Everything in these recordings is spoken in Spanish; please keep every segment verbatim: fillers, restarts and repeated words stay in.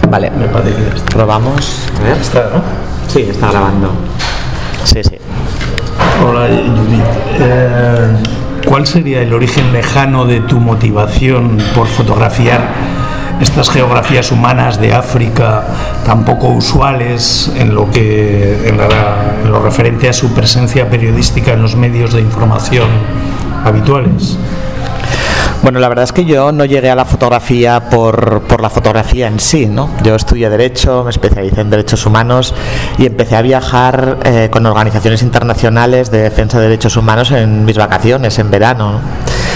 Vale, me parece que está. Probamos. A ver. Está, ¿no? Sí, está grabando. Sí, sí. Hola, Judith. Eh, ¿Cuál sería el origen lejano de tu motivación por fotografiar estas geografías humanas de África tan poco usuales en lo que en, la, en lo referente a su presencia periodística en los medios de información habituales? Bueno, la verdad es que yo no llegué a la fotografía por, por la fotografía en sí, ¿no? Yo estudié Derecho, me especialicé en Derechos Humanos y empecé a viajar eh, con organizaciones internacionales de defensa de derechos humanos en mis vacaciones, en verano, ¿no?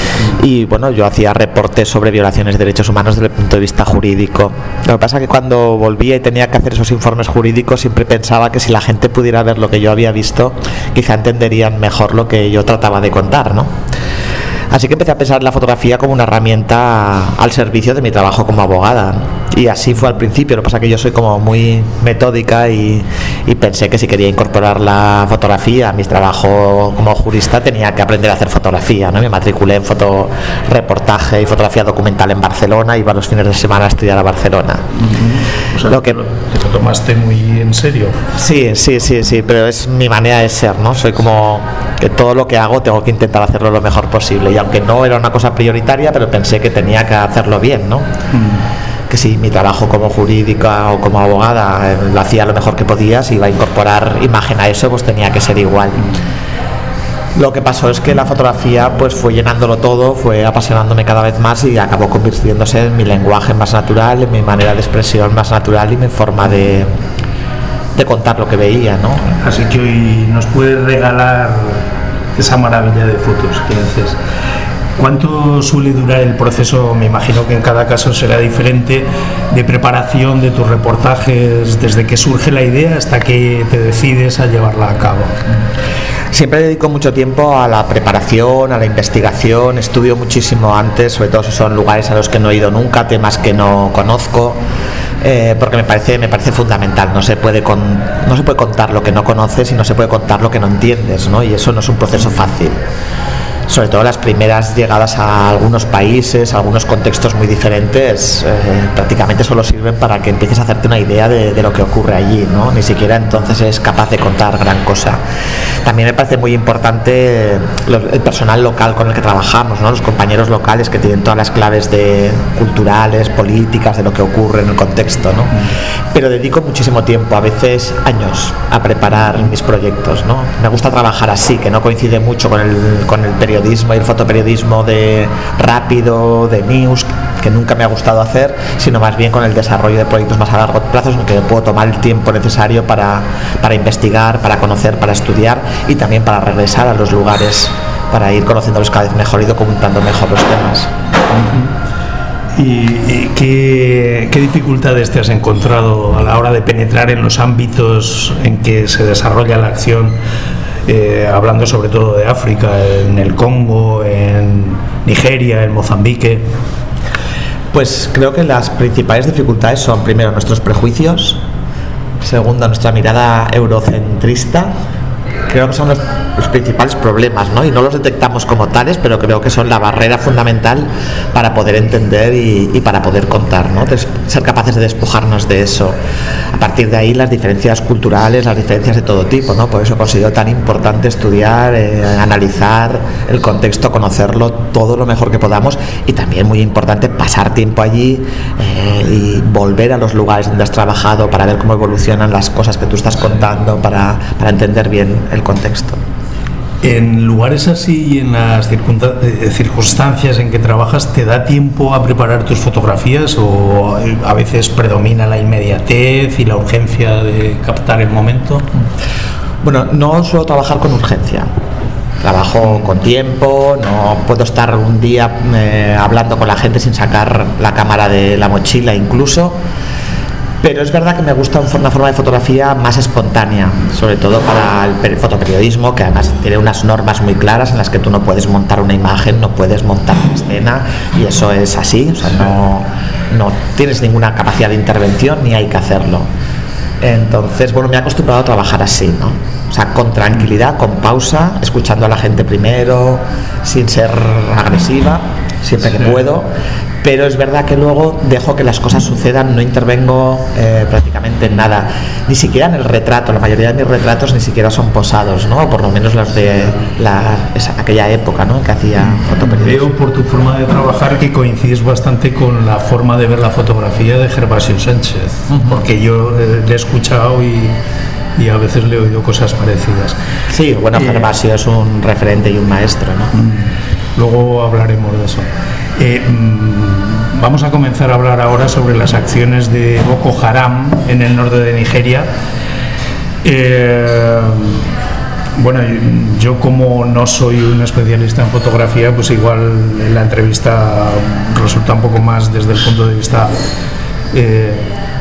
Y bueno, yo hacía reportes sobre violaciones de derechos humanos desde el punto de vista jurídico. Lo que pasa es que cuando volvía y tenía que hacer esos informes jurídicos siempre pensaba que si la gente pudiera ver lo que yo había visto, quizá entenderían mejor lo que yo trataba de contar, ¿no? Así que empecé a pensar la fotografía como una herramienta al servicio de mi trabajo como abogada. Y así fue al principio. Lo que pasa es que yo soy como muy metódica y, y pensé que si quería incorporar la fotografía a mi trabajo como jurista tenía que aprender a hacer fotografía, ¿no? Me matriculé en fotoreportaje y fotografía documental en Barcelona y iba los fines de semana a estudiar a Barcelona. Uh-huh. O sea, lo que lo tomaste muy en serio. Sí, sí, sí, sí, pero es mi manera de ser, ¿no? Soy como que todo lo que hago tengo que intentar hacerlo lo mejor posible, y aunque no era una cosa prioritaria, pero pensé que tenía que hacerlo bien, ¿no? Mm. Que si mi trabajo como jurídica o como abogada eh, lo hacía lo mejor que podía, si iba a incorporar imagen a eso, pues tenía que ser igual. Mm. Lo que pasó es que la fotografía pues fue llenándolo todo, fue apasionándome cada vez más y acabó convirtiéndose en mi lenguaje más natural, en mi manera de expresión más natural y mi forma de, de contar lo que veía, ¿no? Así que hoy nos puedes regalar esa maravilla de fotos que haces. ¿Cuánto suele durar el proceso? Me imagino que en cada caso será diferente, de preparación de tus reportajes, desde que surge la idea hasta que te decides a llevarla a cabo. Siempre dedico mucho tiempo a la preparación, a la investigación, estudio muchísimo antes, sobre todo si son lugares a los que no he ido nunca, temas que no conozco, eh, porque me parece, me parece fundamental. No se puede con, no se puede contar lo que no conoces y no se puede contar lo que no entiendes, ¿no? Y eso no es un proceso fácil. Sobre todo las primeras llegadas a algunos países, a algunos contextos muy diferentes, eh, prácticamente solo sirven para que empieces a hacerte una idea de, de lo que ocurre allí, ¿no? Ni siquiera entonces es capaz de contar gran cosa. También me parece muy importante el personal local con el que trabajamos, ¿no? Los compañeros locales que tienen todas las claves de culturales, políticas, de lo que ocurre en el contexto, ¿no? Pero dedico muchísimo tiempo, a veces años, a preparar mis proyectos, ¿no? Me gusta trabajar así, que no coincide mucho con el, con el periodismo y el fotoperiodismo de rápido, de news, que nunca me ha gustado hacer, sino más bien con el desarrollo de proyectos más a largo plazo, en que puedo tomar el tiempo necesario para, para investigar, para conocer, para estudiar y también para regresar a los lugares, para ir conociéndolos cada vez mejor y documentando mejor los temas. ¿Y, y qué, qué dificultades te has encontrado a la hora de penetrar en los ámbitos en que se desarrolla la acción? Eh, hablando sobre todo de África, en el Congo, en Nigeria, en Mozambique. Pues creo que las principales dificultades son, primero, nuestros prejuicios, segundo, nuestra mirada eurocentrista. Creo que son los, los principales problemas, ¿no? Y no los detectamos como tales, pero creo que son la barrera fundamental para poder entender y, y para poder contar, ¿no? Des, ser capaces de despojarnos de eso. A partir de ahí, las diferencias culturales, las diferencias de todo tipo, ¿no? Por eso considero tan importante estudiar, eh, analizar el contexto, conocerlo todo lo mejor que podamos, y también muy importante pasar tiempo allí eh, y volver a los lugares donde has trabajado para ver cómo evolucionan las cosas que tú estás contando, para, para entender bien el contexto. En lugares así y en las circunstancias en que trabajas, ¿te da tiempo a preparar tus fotografías o a veces predomina la inmediatez y la urgencia de captar el momento? Bueno, no suelo trabajar con urgencia. Trabajo con tiempo, no puedo estar un día eh, hablando con la gente sin sacar la cámara de la mochila incluso. Pero es verdad que me gusta una forma de fotografía más espontánea, sobre todo para el fotoperiodismo, que además tiene unas normas muy claras en las que tú no puedes montar una imagen, no puedes montar una escena, y eso es así, o sea, no, no tienes ninguna capacidad de intervención ni hay que hacerlo. Entonces, bueno, me he acostumbrado a trabajar así, ¿no? O sea, con tranquilidad, con pausa, escuchando a la gente primero, sin ser agresiva, siempre que puedo. pero es verdad que luego dejo que las cosas sucedan, no intervengo eh, prácticamente en nada, ni siquiera en el retrato. La mayoría de mis retratos ni siquiera son posados, ¿no? Por lo menos los de la, esa, aquella época, ¿no?, en que hacía fotoperiodismo. Veo por tu forma de trabajar que coincides bastante con la forma de ver la fotografía de Gervasio Sánchez, uh-huh. porque yo eh, le he escuchado y, y a veces le he oído cosas parecidas. Sí, bueno, eh, Gervasio es un referente y un maestro, ¿no? Luego hablaremos de eso. Eh, vamos a comenzar a hablar ahora sobre las acciones de Boko Haram en el norte de Nigeria. Eh, bueno, yo como no soy un especialista en fotografía, pues igual la entrevista resulta un poco más desde el punto de vista eh,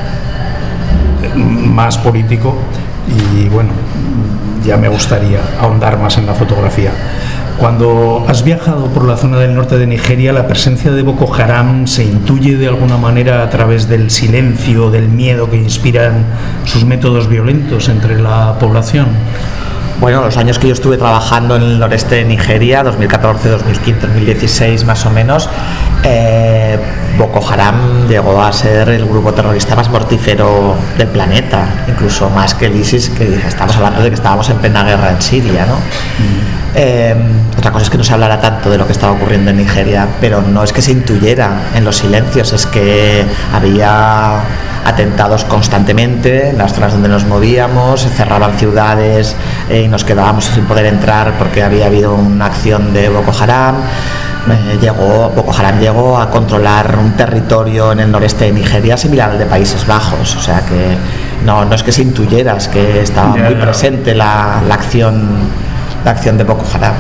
más político, y bueno, ya me gustaría ahondar más en la fotografía. Cuando has viajado por la zona del norte de Nigeria, ¿la presencia de Boko Haram se intuye de alguna manera a través del silencio, del miedo que inspiran sus métodos violentos entre la población? Bueno, los años que yo estuve trabajando en el noreste de Nigeria, dos mil catorce, dos mil quince, dos mil dieciséis más o menos, eh, Boko Haram llegó a ser el grupo terrorista más mortífero del planeta, incluso más que el ISIS, que estamos hablando de que estábamos en plena guerra en Siria, ¿no? Mm. Eh, otra cosa es que no se hablara tanto de lo que estaba ocurriendo en Nigeria, pero no es que se intuyera en los silencios, es que había atentados constantemente en las zonas donde nos movíamos, se cerraban ciudades eh, y nos quedábamos sin poder entrar porque había habido una acción de Boko Haram. Eh, llegó, Boko Haram llegó a controlar un territorio en el noreste de Nigeria similar al de Países Bajos, o sea que no, no es que se intuyera, es que estaba muy presente la, la acción la acción de Boko Haram.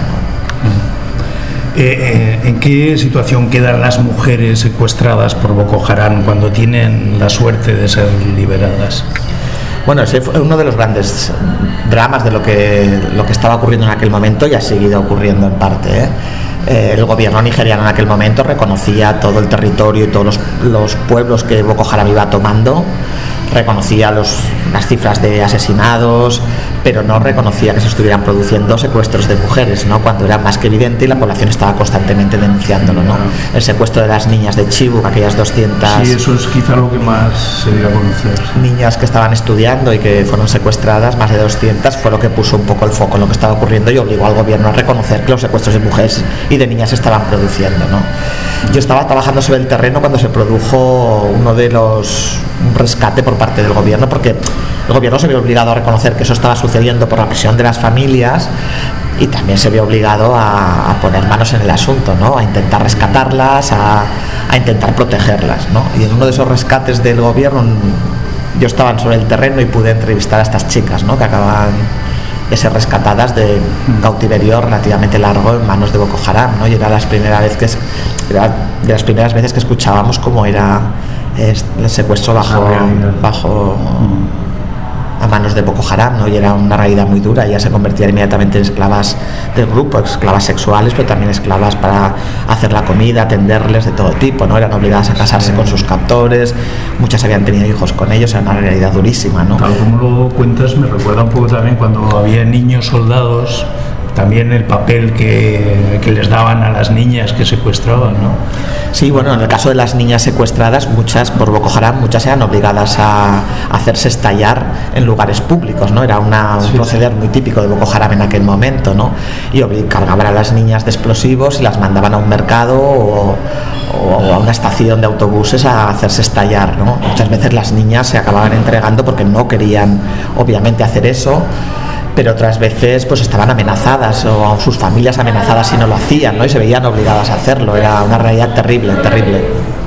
Eh, eh, ¿En qué situación quedan las mujeres secuestradas por Boko Haram cuando tienen la suerte de ser liberadas? Bueno, ese fue uno de los grandes dramas de lo que, lo que estaba ocurriendo en aquel momento y ha seguido ocurriendo en parte, ¿eh? Eh, el gobierno nigeriano en aquel momento reconocía todo el territorio y todos los, los pueblos que Boko Haram iba tomando, reconocía los, las cifras de asesinados, pero no reconocía que se estuvieran produciendo secuestros de mujeres, ¿no?, cuando era más que evidente y la población estaba constantemente denunciándolo, ¿no? El secuestro de las niñas de Chibok, aquellas doscientas... Sí, eso es quizá lo que más se dio a conocer. Niñas que estaban estudiando y que fueron secuestradas, más de doscientas, fue lo que puso un poco el foco en lo que estaba ocurriendo y obligó al gobierno a reconocer que los secuestros de mujeres y de niñas se estaban produciendo, ¿no? Yo estaba trabajando sobre el terreno cuando se produjo uno de los... un rescate por parte del gobierno, porque el gobierno se vio obligado a reconocer que eso estaba sucediendo por la presión de las familias y también se vio obligado a, a poner manos en el asunto, ¿no?, a intentar rescatarlas, a, a intentar protegerlas, ¿no? Y en uno de esos rescates del gobierno yo estaba sobre el terreno y pude entrevistar a estas chicas, ¿no?, que acaban de ser rescatadas de un cautiverio relativamente largo en manos de Boko Haram, ¿no? Y era las primera vez que es, era de las primeras veces que escuchábamos cómo era es el secuestro bajo, bajo a manos de Boko Haram, ¿no? Y era una realidad muy dura. Ellas se convertían inmediatamente en esclavas del grupo, esclavas sexuales, pero también esclavas para hacer la comida, atenderles de todo tipo, ¿no? Eran obligadas a casarse con sus captores, muchas habían tenido hijos con ellos, era una realidad durísima, ¿no? Tal como lo cuentas, me recuerda un poco también cuando había niños soldados, también el papel que, que les daban a las niñas que secuestraban, ¿no? Sí, bueno, en el caso de las niñas secuestradas, muchas por Boko Haram, muchas eran obligadas a hacerse estallar en lugares públicos, ¿no? Era una, un sí. proceder muy típico de Boko Haram en aquel momento, ¿no? Y cargaban a las niñas de explosivos y las mandaban a un mercado o, o a una estación de autobuses a hacerse estallar, ¿no? Muchas veces las niñas se acababan entregando porque no querían, obviamente, hacer eso, pero otras veces pues estaban amenazadas o sus familias amenazadas si no lo hacían, ¿no? Y se veían obligadas a hacerlo. Era una realidad terrible, terrible.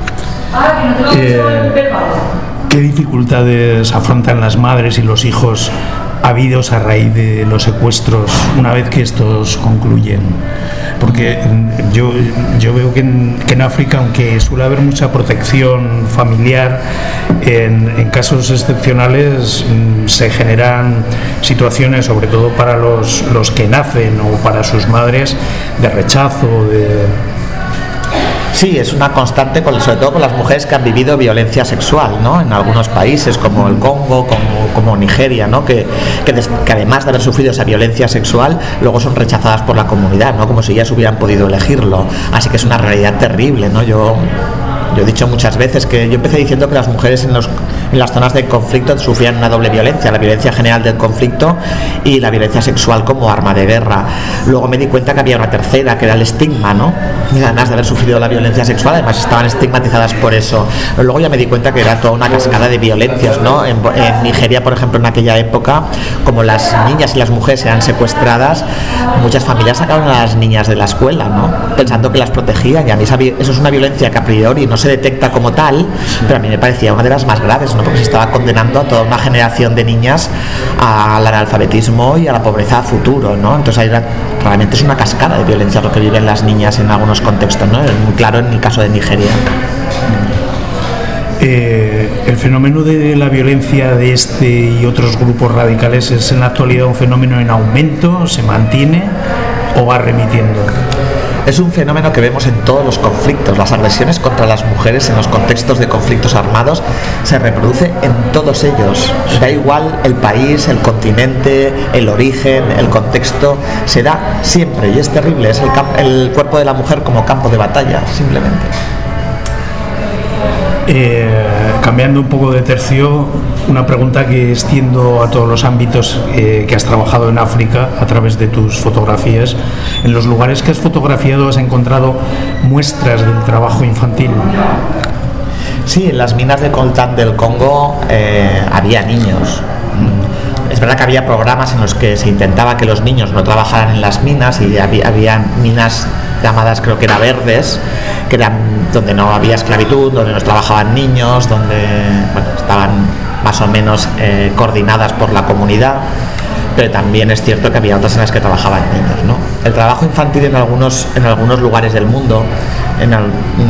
Eh, ¿Qué dificultades afrontan las madres y los hijos habidos a raíz de los secuestros una vez que estos concluyen? Porque yo, yo veo que en, que en África, aunque suele haber mucha protección familiar, en, en casos excepcionales se generan situaciones, sobre todo para los, los que nacen o para sus madres, de rechazo, de... Sí, es una constante, con, sobre todo con las mujeres que han vivido violencia sexual, ¿no? En algunos países como el Congo, como, como Nigeria, ¿no? Que, que, des, que además de haber sufrido esa violencia sexual, luego son rechazadas por la comunidad, ¿no? Como si ellas hubieran podido elegirlo. Así que es una realidad terrible, ¿no? Yo, yo he dicho muchas veces que yo empecé diciendo que las mujeres en, los, en las zonas de conflicto sufrían una doble violencia, la violencia general del conflicto y la violencia sexual como arma de guerra. Luego me di cuenta que había una tercera, que era el estigma, ¿no? Y además de haber sufrido la violencia sexual, además estaban estigmatizadas por eso. Pero luego ya me di cuenta que era toda una cascada de violencias, ¿no? En, en Nigeria, por ejemplo, en aquella época, como las niñas y las mujeres eran secuestradas, muchas familias sacaron a las niñas de la escuela, ¿no? Pensando que las protegían, y a mí esa, eso es una violencia que a priori no se detecta como tal, pero a mí me parecía una de las más graves, ¿no? Porque se estaba condenando a toda una generación de niñas al analfabetismo y a la pobreza a futuro, ¿no? Entonces ahí realmente es una cascada de violencia lo que viven las niñas en algunos contextos, ¿no? Es muy claro en el caso de Nigeria. Eh, el fenómeno de la violencia de este y otros grupos radicales es en la actualidad un fenómeno en aumento, se mantiene o va remitiendo. Es un fenómeno que vemos en todos los conflictos. Las agresiones contra las mujeres en los contextos de conflictos armados se reproduce en todos ellos. Da igual el país, el continente, el origen, el contexto, se da siempre y es terrible. Es el, camp- el cuerpo de la mujer como campo de batalla, simplemente. Eh, cambiando un poco de tercio, una pregunta que extiendo a todos los ámbitos eh, que has trabajado en África a través de tus fotografías. En los lugares que has fotografiado, ¿has encontrado muestras del trabajo infantil? Sí, en las minas de coltán del Congo eh, había niños. Es verdad que había programas en los que se intentaba que los niños no trabajaran en las minas, y había, había minas llamadas, creo que era verdes, que eran donde no había esclavitud, donde no trabajaban niños, donde bueno, estaban más o menos eh, coordinadas por la comunidad, pero también es cierto que había otras en las que trabajaban niños, ¿no? El trabajo infantil en algunos, en algunos lugares del mundo en el,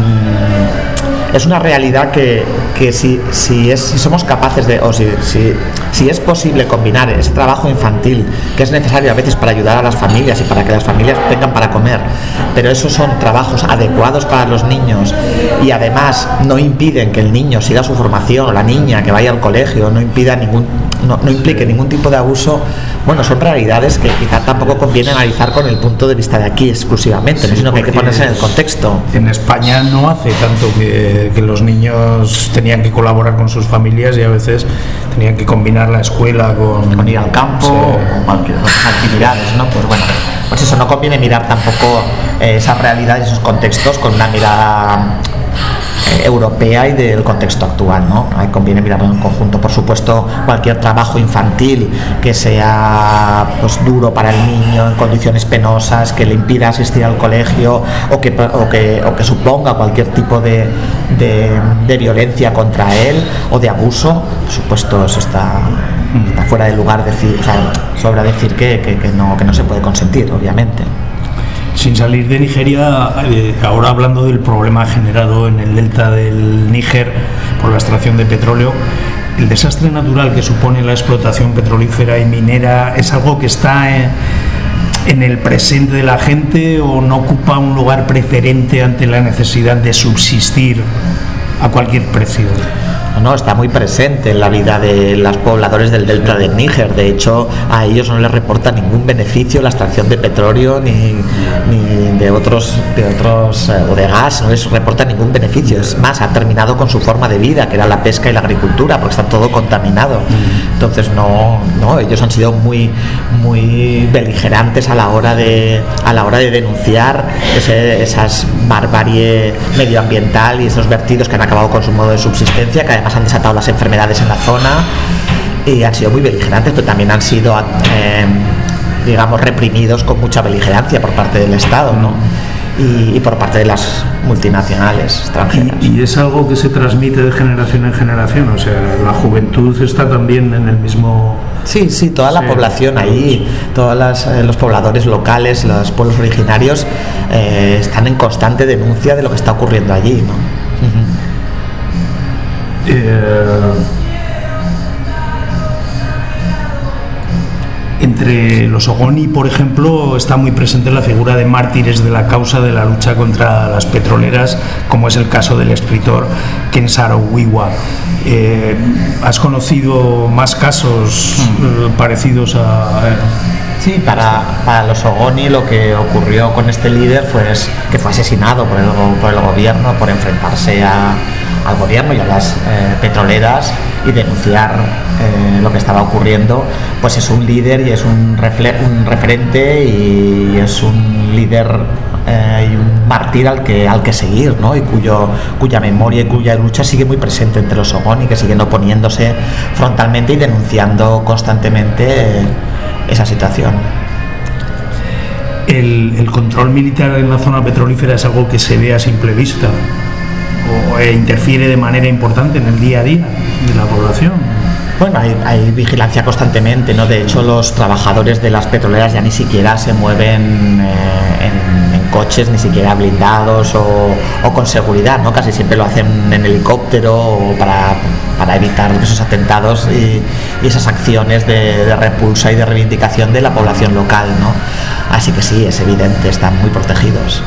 mmm, es una realidad que, que si, si, es, si somos capaces de, o si, si, si es posible combinar ese trabajo infantil, que es necesario a veces para ayudar a las familias y para que las familias tengan para comer, pero esos son trabajos adecuados para los niños y además no impiden que el niño siga su formación, o la niña que vaya al colegio, no impida ningún, no, no implique ningún tipo de abuso, bueno, son realidades que quizá tampoco conviene analizar con el punto de vista de aquí exclusivamente, sí, sino que hay que ponerse en el contexto. En España no hace tanto que, que los niños tenían que colaborar con sus familias y a veces tenían que combinar la escuela con, con ir al campo, sí, o cualquier otras actividades, ¿no? Pues bueno, pues eso, no conviene mirar tampoco eh, esas realidades, esos contextos con una mirada eh, europea y del contexto actual, ¿no? Ahí conviene mirarlo en conjunto. Por supuesto, cualquier trabajo infantil que sea pues duro para el niño, en condiciones penosas, que le impida asistir al colegio o que, o que, o que suponga cualquier tipo de, de, de violencia contra él o de abuso, por supuesto eso está, está fuera de lugar decir, o sea, sobra decir que, que, que, no, que no se puede consentir, obviamente. Sin salir de Nigeria, eh, ahora hablando del problema generado en el delta del Níger por la extracción de petróleo, el desastre natural que supone la explotación petrolífera y minera es algo que está en, en el presente de la gente o no ocupa un lugar preferente ante la necesidad de subsistir a cualquier precio. No, está muy presente en la vida de los pobladores del delta del Níger. De hecho, a ellos no les reporta ningún beneficio la extracción de petróleo ni, ni de otros, de otros eh, o de gas, no les reporta ningún beneficio. Es más, ha terminado con su forma de vida, que era la pesca y la agricultura, porque está todo contaminado. Entonces, no, no, ellos han sido muy, muy beligerantes a la hora de, a la hora de denunciar ese, esas barbarie medioambiental y esos vertidos que han acabado con su modo de subsistencia, que además han desatado las enfermedades en la zona y han sido muy beligerantes, pero también han sido eh, digamos reprimidos con mucha beligerancia por parte del Estado, ¿no? y, y por parte de las multinacionales extranjeras. Y, y es algo que se transmite de generación en generación, o sea, la juventud está también en el mismo... Sí, sí, toda la sí, población ahí, todos las, eh, los pobladores locales, los pueblos originarios eh, están en constante denuncia de lo que está ocurriendo allí, ¿no? Uh-huh. Eh, entre los Ogoni, por ejemplo, está muy presente la figura de mártires de la causa de la lucha contra las petroleras, como es el caso del escritor Ken Saro-Wiwa. Eh, ¿Has conocido más casos eh, parecidos a...? Eh? Sí, para, para los Ogoni lo que ocurrió con este líder fue que fue asesinado por el, por el gobierno por enfrentarse a, al gobierno y a las eh, petroleras y denunciar eh, lo que estaba ocurriendo. Pues es un líder y es un, refle- un referente y es un líder eh, y un mártir al que, al que seguir, ¿no? Y cuyo, cuya memoria y cuya lucha sigue muy presente entre los Ogoni, que siguen oponiéndose frontalmente y denunciando constantemente eh, esa situación. El, el control militar en la zona petrolífera es algo que se ve a simple vista o e interfiere de manera importante en el día a día de la población. Bueno, hay, hay vigilancia constantemente, ¿no? De hecho, los trabajadores de las petroleras ya ni siquiera se mueven eh, en, en coches, ni siquiera blindados o, o con seguridad, ¿no? Casi siempre lo hacen en helicóptero o para, para evitar esos atentados y, y esas acciones de, de repulsa y de reivindicación de la población local, ¿no? Así que sí, es evidente, están muy protegidos.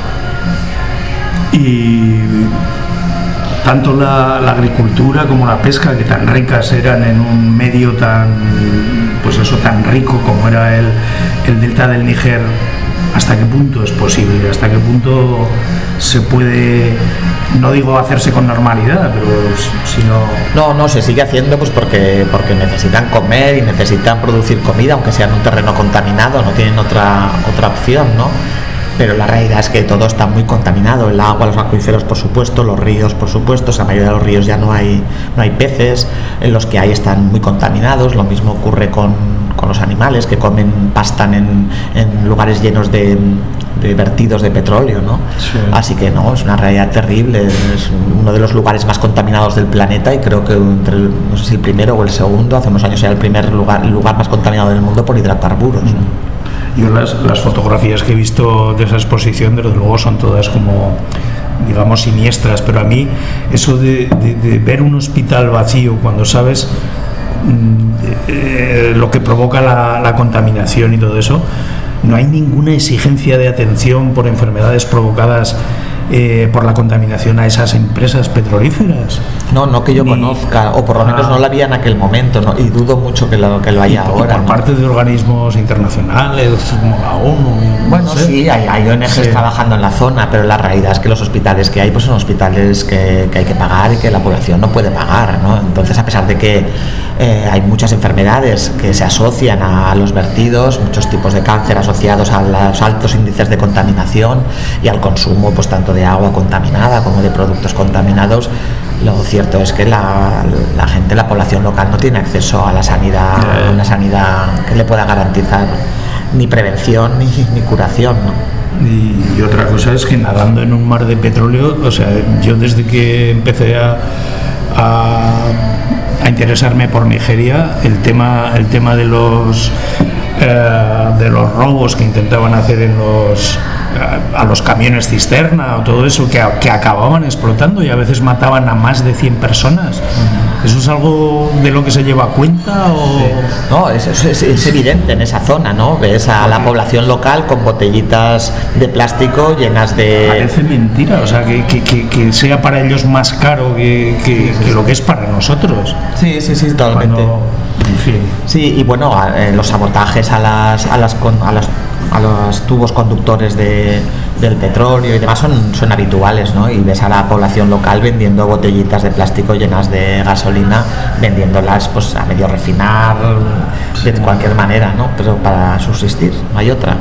Y tanto la, la agricultura como la pesca, que tan ricas eran en un medio tan, pues eso, tan rico como era el, el delta del Níger, ¿hasta qué punto es posible? ¿Hasta qué punto se puede, no digo hacerse con normalidad, pero sino... No, no, se sigue haciendo pues porque, porque necesitan comer y necesitan producir comida, aunque sea en un terreno contaminado, no tienen otra, otra opción, ¿no? Pero la realidad es que todo está muy contaminado, el agua, los acuíferos por supuesto, los ríos por supuesto, en la mayoría de los ríos ya no hay, no hay peces, en los que hay están muy contaminados, lo mismo ocurre con, con los animales que comen, pastan en, en lugares llenos de, de vertidos de petróleo, ¿no? Sí. Así que no, es una realidad terrible, es uno de los lugares más contaminados del planeta y creo que entre el, no sé si el primero o el segundo, hace unos años era el primer lugar, el lugar más contaminado del mundo por hidrocarburos, ¿no? Yo las, las fotografías que he visto de esa exposición, desde luego, son todas como, digamos, siniestras, pero a mí eso de, de, de ver un hospital vacío cuando sabes eh, lo que provoca la, la contaminación y todo eso, no hay ninguna exigencia de atención por enfermedades provocadas Eh, por la contaminación a esas empresas petrolíferas. No, no que yo Ni, conozca, o por lo menos ah, no la había en aquel momento, ¿no? Y dudo mucho que lo, que lo haya por, ahora. Por ¿no? parte de organismos internacionales, como la ONU. Bueno, no sé. sí, hay, hay O N Ges sí. trabajando en la zona, pero la realidad es que los hospitales que hay pues son hospitales que, que hay que pagar y que la población no puede pagar, ¿no? Entonces, a pesar de que eh, hay muchas enfermedades que se asocian a los vertidos, muchos tipos de cáncer asociados a los altos índices de contaminación y al consumo, pues tanto de de agua contaminada como de productos contaminados, lo cierto es que la, la gente, la población local no tiene acceso a la sanidad, a una sanidad que le pueda garantizar ni prevención ni, ni curación, ¿no? Y, y otra cosa es que nadando en un mar de petróleo, o sea, yo desde que empecé a, a, a interesarme por Nigeria, el tema, el tema de los eh, de los robos que intentaban hacer en los a los camiones cisterna o todo eso que, que acababan explotando y a veces mataban a más de cien personas. Uh-huh. ¿Eso es algo de lo que se lleva a cuenta? O... Sí. No, es, es, es evidente en esa zona, ¿no? Ves a la población local con botellitas de plástico llenas de... Parece mentira, o sea, que, que, que, que sea para ellos más caro que, que, sí, sí, que sí. lo que es para nosotros. Sí, sí, sí, totalmente. Cuando... En fin. Sí, y bueno, eh, los sabotajes a las, a las, a las a los tubos conductores de, del petróleo y demás son, son habituales, ¿no? Y ves a la población local vendiendo botellitas de plástico llenas de gasolina, vendiéndolas pues a medio refinar, de cualquier manera, ¿no? Pero para subsistir, no hay otra.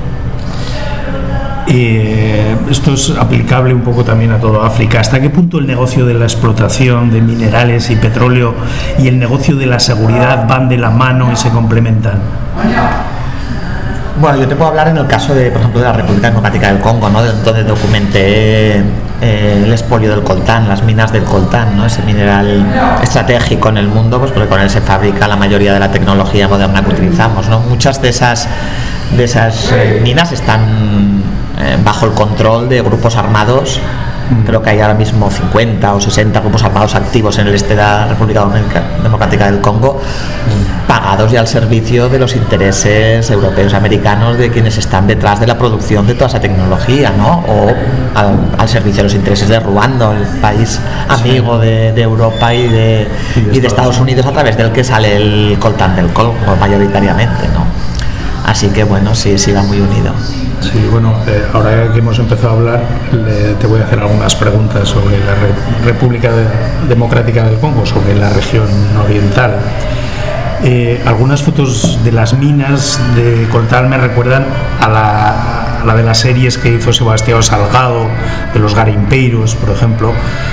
Eh, esto es aplicable un poco también a toda África. ¿Hasta qué punto el negocio de la explotación de minerales y petróleo y el negocio de la seguridad van de la mano y se complementan? Bueno, yo te puedo hablar en el caso de, por ejemplo, de la República Democrática del Congo, ¿no? Donde documenté eh, el expolio del coltán, las minas del coltán, ¿no? Ese mineral estratégico en el mundo, pues porque con él se fabrica la mayoría de la tecnología moderna que utilizamos, ¿no? Muchas de esas de esas eh, minas están eh, bajo el control de grupos armados. Creo que hay ahora mismo cincuenta o sesenta grupos armados activos en el este de la República Democrática del Congo, pagados y al servicio de los intereses europeos y americanos de quienes están detrás de la producción de toda esa tecnología, ¿no? O al, al servicio de los intereses de Ruanda, el país amigo de, de Europa y de, y de Estados Unidos, a través del que sale el coltán del Congo mayoritariamente, ¿no? Así que bueno, sí, sí va muy unido. Sí, bueno, eh, ahora que hemos empezado a hablar, le, te voy a hacer algunas preguntas sobre la Re- República de, Democrática del Congo, sobre la región oriental. Eh, algunas fotos de las minas de coltán me recuerdan a la, a la de las series que hizo Sebastião Salgado, de los garimpeiros, por ejemplo.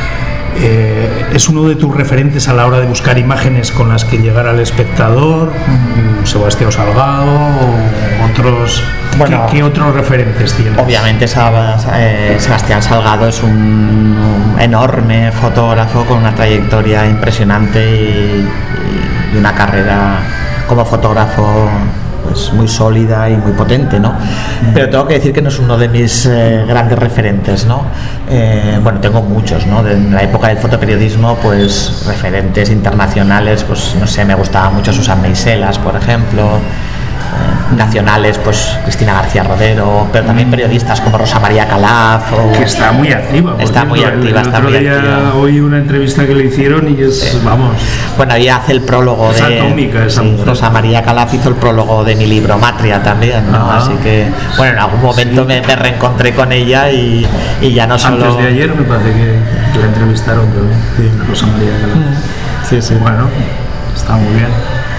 Eh, ¿Es uno de tus referentes a la hora de buscar imágenes con las que llegar al espectador? Mm. Sebastião Salgado o otros. Bueno, ¿Qué, ¿Qué otros referentes tienes? Obviamente eh, Sebastián Salgado es un, un enorme fotógrafo con una trayectoria impresionante y, y una carrera como fotógrafo pues muy sólida y muy potente, ¿no? Pero tengo que decir que no es uno de mis eh, grandes referentes, ¿no? Eh, bueno, tengo muchos, ¿no? De la época del fotoperiodismo, pues referentes internacionales, pues no sé, me gustaba mucho Susan Meiselas, por ejemplo. Eh, nacionales, pues Cristina García Rodero, pero también periodistas como Rosa María Calaf o... que está muy activa, está cierto, muy activa, el, el está otro muy día activa. Oí una entrevista que le hicieron y es, sí. vamos, bueno, ella hace el prólogo es de atómica, esa sí, Rosa María Calaf hizo el prólogo de mi libro Matria también, ¿no? Ajá. Así que bueno, en algún momento sí. me, me reencontré con ella y, y ya no solo... Antes de ayer me parece que la entrevistaron también, sí, Rosa María Calaf. Sí, sí. Bueno, está muy bien.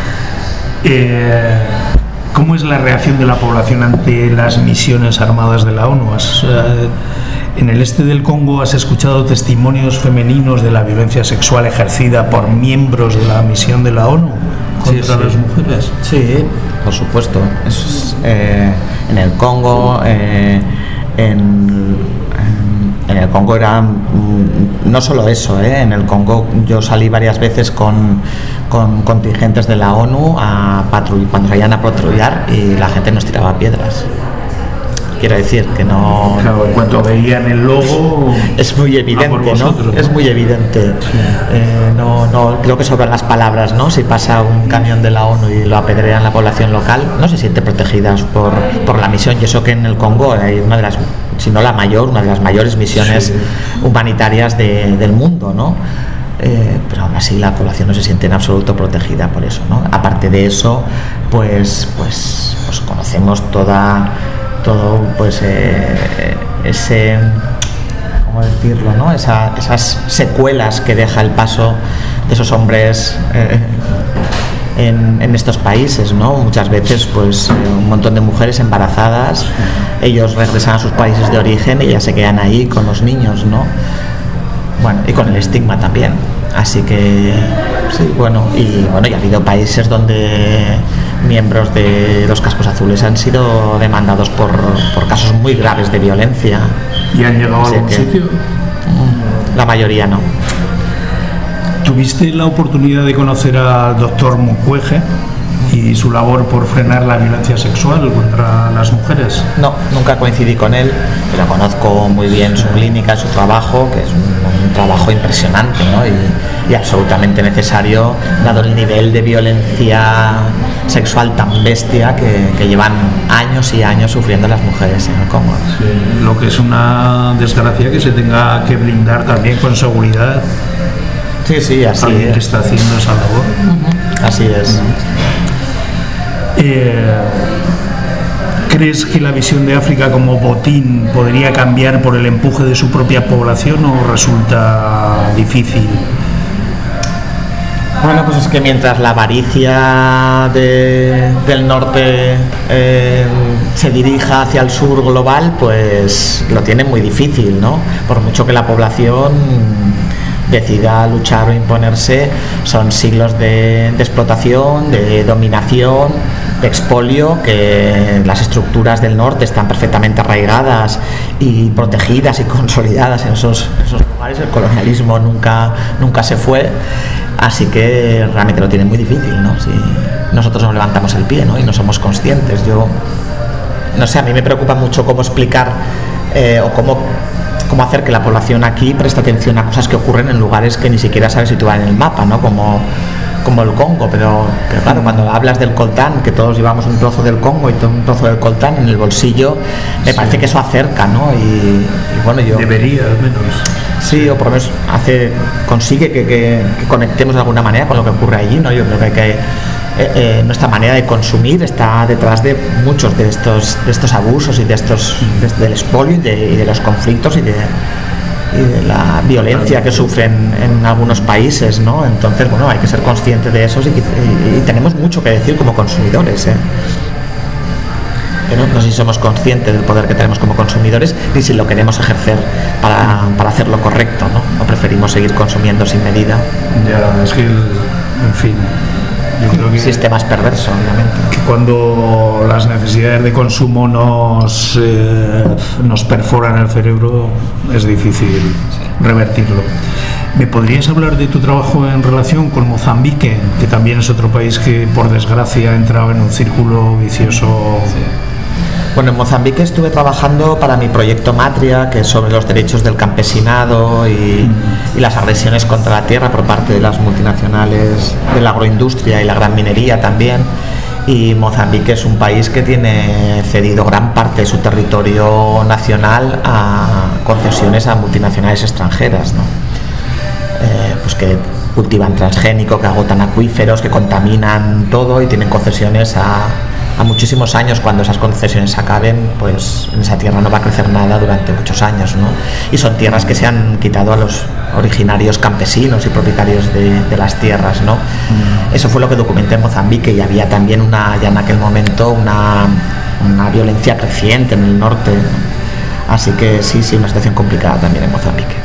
Eh... ¿Cómo es la reacción de la población ante las misiones armadas de la ONU? ¿Has, eh, en el este del Congo has escuchado testimonios femeninos de la violencia sexual ejercida por miembros de la misión de la ONU contra sí, sí. las mujeres? Sí, por supuesto. Es, eh, en el Congo, eh, en, en el Congo era no solo eso, ¿eh? En el Congo yo salí varias veces con, con contingentes de la ONU a patrullar, cuando salían a patrullar y la gente nos tiraba piedras. Quiero decir que no... Claro, en cuanto veían el logo... Es muy evidente, ¿no? ¿no? Es muy evidente. Sí. Eh, no, no, creo que sobran las palabras, ¿no? Si pasa un camión de la ONU y lo apedrean la población local, no se siente protegidas por, por la misión. Y eso que en el Congo hay una de las, si no la mayor, una de las mayores misiones sí. humanitarias de, del mundo, ¿no? Eh, pero aún así la población no se siente en absoluto protegida por eso, ¿no? Aparte de eso, pues, pues, pues conocemos toda... todo pues eh, ese, ¿cómo decirlo?, ¿no? Esa, esas secuelas que deja el paso de esos hombres eh, en, en estos países, ¿no? Muchas veces pues eh, un montón de mujeres embarazadas, ellos regresan a sus países de origen y ya se quedan ahí con los niños, ¿no? Bueno, y con el estigma también. Así que sí, bueno, y bueno, y ha habido países donde miembros de los cascos azules han sido demandados por, por casos muy graves de violencia. ¿Y han llegado Así a algún que, sitio? La mayoría no. ¿Tuviste la oportunidad de conocer al doctor Mukwege y su labor por frenar la violencia sexual contra las mujeres? No, nunca coincidí con él, pero conozco muy bien su clínica, su trabajo, que es un, un trabajo impresionante, ¿no? y, y absolutamente necesario, dado el nivel de violencia sexual tan bestia que, que llevan años y años sufriendo las mujeres en el Congo. Sí, lo que es una desgracia que se tenga que blindar también con seguridad. Sí, sí, así alguien es. que está haciendo esa labor. Uh-huh. Así es. Uh-huh. Eh, ¿Crees que la visión de África como botín podría cambiar por el empuje de su propia población o resulta difícil? Bueno, pues es que mientras la avaricia de, del norte eh, se dirija hacia el sur global, pues lo tiene muy difícil, ¿no? Por mucho que la población decida luchar o imponerse, son siglos de, de explotación, de dominación, de expolio, que las estructuras del norte están perfectamente arraigadas y protegidas y consolidadas en esos, esos lugares. El colonialismo nunca, nunca se fue, así que realmente lo tiene muy difícil, ¿no? Si nosotros nos levantamos el pie, ¿no? Y no somos conscientes. Yo no sé, a mí me preocupa mucho cómo explicar eh, o cómo cómo hacer que la población aquí preste atención a cosas que ocurren en lugares que ni siquiera sabe situar en el mapa, ¿no? Como, como el Congo, pero, pero claro, cuando hablas del coltán, que todos llevamos un trozo del Congo y un trozo del coltán en el bolsillo, me sí. parece que eso acerca, ¿no? Y, y bueno, yo... Debería, al menos. Sí, o por lo menos hace, consigue que, que, que conectemos de alguna manera con lo que ocurre allí, ¿no? Yo creo que hay que Eh, eh, nuestra manera de consumir está detrás de muchos de estos de estos abusos y de estos de, del expolio y de, y de los conflictos y de, y de la violencia que sufren en algunos países, ¿no? Entonces, bueno, hay que ser consciente de eso y, y, y tenemos mucho que decir como consumidores, ¿eh? Pero no sé si somos conscientes del poder que tenemos como consumidores ni si lo queremos ejercer para, para hacer lo correcto, ¿no? O preferimos seguir consumiendo sin medida. Ya, es que, en fin, yo creo que sistemas perversos, obviamente. Que cuando las necesidades de consumo nos, eh, nos perforan el cerebro es difícil sí. revertirlo. ¿Me podrías hablar de tu trabajo en relación con Mozambique, que también es otro país que por desgracia ha entrado en un círculo vicioso? Sí. Bueno, en Mozambique estuve trabajando para mi proyecto Matria, que es sobre los derechos del campesinado y, y las agresiones contra la tierra por parte de las multinacionales de la agroindustria y la gran minería también. Y Mozambique es un país que tiene cedido gran parte de su territorio nacional a concesiones a multinacionales extranjeras, ¿no? Eh, pues que cultivan transgénico, que agotan acuíferos, que contaminan todo y tienen concesiones a a muchísimos años. Cuando esas concesiones acaben, pues en esa tierra no va a crecer nada durante muchos años, ¿no? Y son tierras que se han quitado a los originarios campesinos y propietarios de, de las tierras, ¿no? Mm. Eso fue lo que documenté en Mozambique, y había también una, ya en aquel momento una, una violencia creciente en el norte, ¿no? Así que sí, sí, una situación complicada también en Mozambique.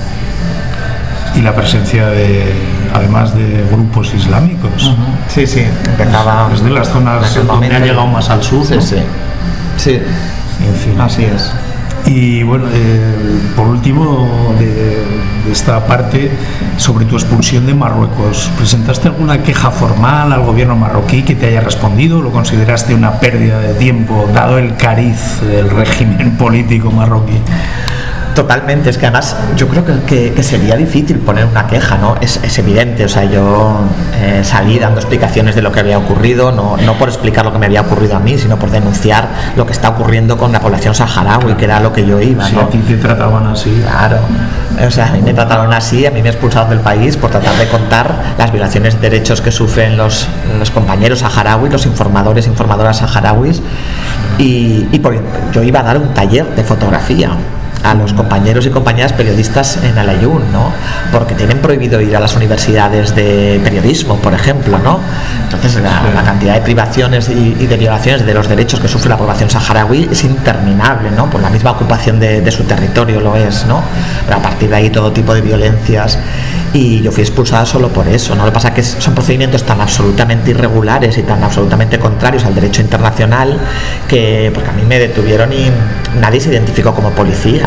Y la presencia de, además de grupos islámicos. Uh-huh. Sí, sí, empezaba. Es de las zonas donde momento, ha llegado más al sur, sí, ¿no? Sí, sí. En fin. Así es. Y bueno, eh, por último, de, de esta parte, sobre tu expulsión de Marruecos, ¿presentaste alguna queja formal al gobierno marroquí que te haya respondido? ¿Lo consideraste una pérdida de tiempo, dado el cariz del régimen político marroquí? Totalmente, es que además yo creo que, que, que sería difícil poner una queja, ¿no? Es, es evidente, o sea, yo eh, salí dando explicaciones de lo que había ocurrido, no, no por explicar lo que me había ocurrido a mí, sino por denunciar lo que está ocurriendo con la población saharaui, que era lo que yo iba, ¿no? Si a ti te trataban así. Claro, o sea, a mí me trataron así, a mí me expulsaron del país por tratar de contar las violaciones de derechos que sufren los, los compañeros saharauis, los informadores e informadoras saharauis, y, y por, yo iba a dar un taller de fotografía a los compañeros y compañeras periodistas en Al-Aaiún, ¿no? Porque tienen prohibido ir a las universidades de periodismo, por ejemplo, ¿no? Entonces la, la cantidad de privaciones y, y de violaciones de los derechos que sufre la población saharaui es interminable, ¿no? Por la misma ocupación de, de su territorio lo es, ¿no? Pero a partir de ahí todo tipo de violencias, y yo fui expulsada solo por eso, ¿no? Lo que pasa es que son procedimientos tan absolutamente irregulares y tan absolutamente contrarios al derecho internacional que, porque a mí me detuvieron y nadie se identificó como policía.